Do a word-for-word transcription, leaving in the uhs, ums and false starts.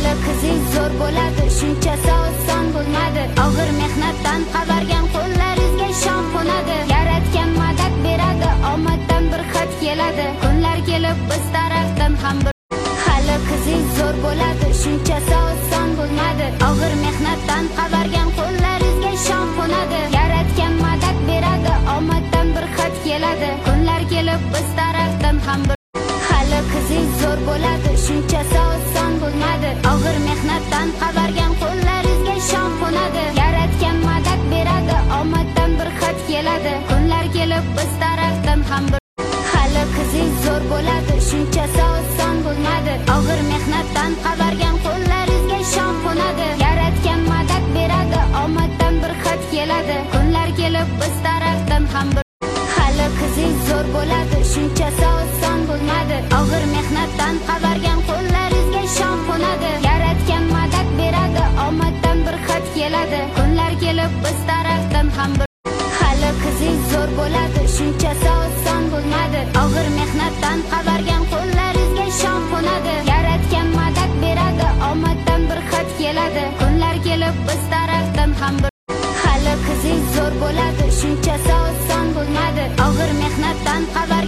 hali qizingiz zo'r bo'ladi, shunchasi oson bo'lmadi. Og'ir mehnatdan qavargan qo'llaringizga shon qo'nadi. Yaratgan madad beradi, omaddan bir xat keladi. Kunlar kelib biz tarafdan ham bir hali qizingiz zo'r bo'ladi, shunchasi oson bo'lmadi. Og'ir mehnatdan qavargan qo'llaringizga shon qo'nadi. Yaratgan madad beradi, omaddan bir xat keladi. Kunlar kelib biz tarafdan ham bir hali qizingiz zo'r bo'ladi, shunchasi oson bo'lmadi. Og'ir mehnatdan qavargan qo'llaringizga shon qo'nadi. Yaratgan madad beradi, omaddan bir xat keladi. Kunlar kelib biz tarafdan ham bir hali qizingiz zo'r bo'ladi, shunchasi oson bo'lmadi. Og'ir mehnatdan qavargan qo'llaringizga shon qo'nadi. Yaratgan madad beradi, omaddan bir xat keladi. Kunlar kelib biz tarafdan ham bir hali qizingiz zo'r bo'ladi, shunchasi oson bo'lmadi. Og'ir mehnatdan qavargan qo'llaringizga shon qo'nadi. Yaratgan madad beradi, omaddan bir xat keladi. Kunlar kelib biz tarafdan ham bir hali qizingiz zo'r bo'ladi, shunchasi oson bo'lmadi. Og'ir mehnatdan qavargan qo'llaringizga shon qo'nadi. Yaratgan madad beradi, omaddan bir xat keladi. Kunlar kelib biz tarafdan ham bir hali qizingiz zo'r bo'ladi, shunchasi oson bo'lmadi. Og'ir mehnatdan qavargan